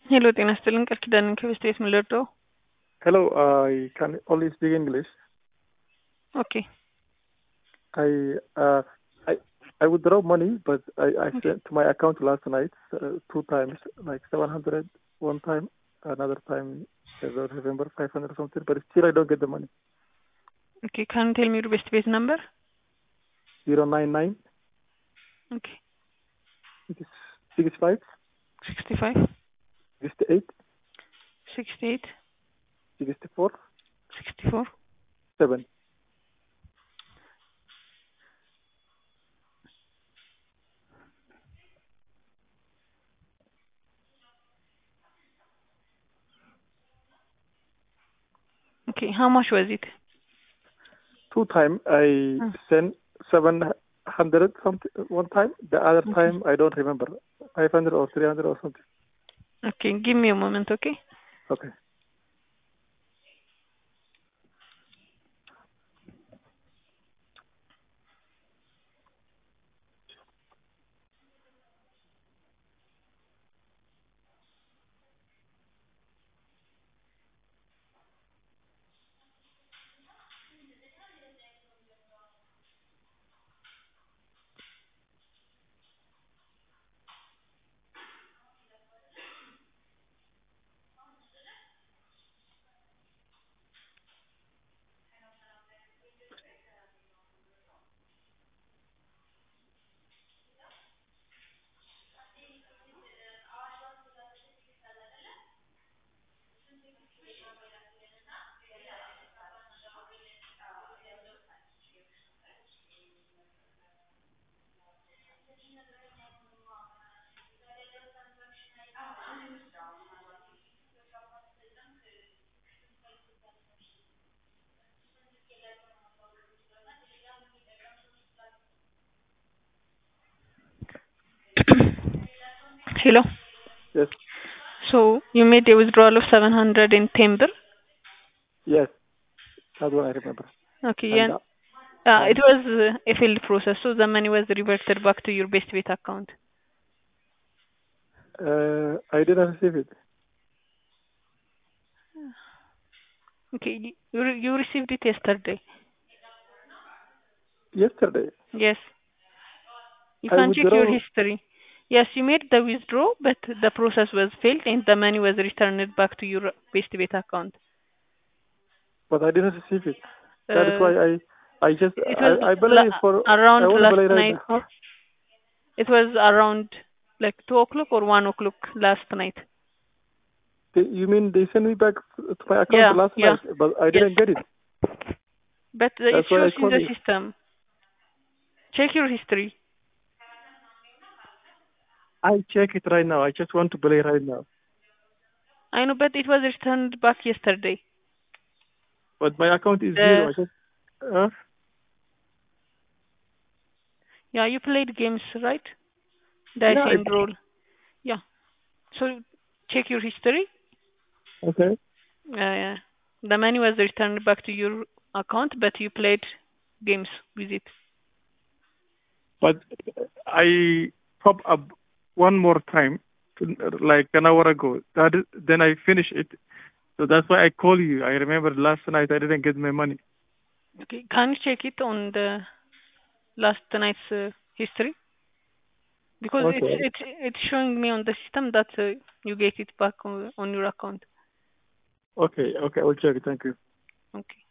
ሄሎ ጤና ይስጥልኝ ቃል ኪዳን ከበስተ ቤት ምን ልርዳው? Hello, I can only speak English. ኦኬ I uh, I I withdraw money, but I sent to my account last night two times, like 700 one time, another time I don't remember 500 something, but still I don't get the money. ኦኬ ካን ቴል ሚ ዩር ቤስት ቤት ነምበር? 099 ኦኬ 65 65 68 68 64 64 7. ኦኬ how much was it? Two time I sent 700 something one time. The other time I don't remember 500 or 300 or something. Okay, give me a moment, okay? Okay. Hello. Yes. So you made a withdrawal of 710 birr? Yes. That's what I remember. Okay, And yeah. It was a failed process, so the money was reverted back to your best bet account. I didn't receive it. Okay, you received it yesterday. Yesterday. Yes. You I can check your withdraw, history. Yes, you made the withdrawal, but the process was failed and the money was returned back to your best bet account. but I didn't receive it. That is Uh, why I just it was I believe for I around want to last believe right night. now. It was around like 2 o'clock or 1 o'clock last night. You mean they sent me back to my account Yeah, last yeah. night, but I didn't get it. But it That's why I shows in called the you. system. Check your history. I check it right now. I just want to believe right now. I know, but it was returned back yesterday. But my account is The zero. I just Yeah, you played games, right? Dice yeah. and roll. Yeah. So check your history. Okay. The money was returned back to your account, but you played games with it. But I top up one more time, like an hour ago. Then I finish it. So that's why I call you. I remember last night I didn't get my money. Okay, can you check it on the last night's history? Because Okay. it's showing me on the system that you get it back on your account. Okay. Okay. I will check it. Thank you. Okay.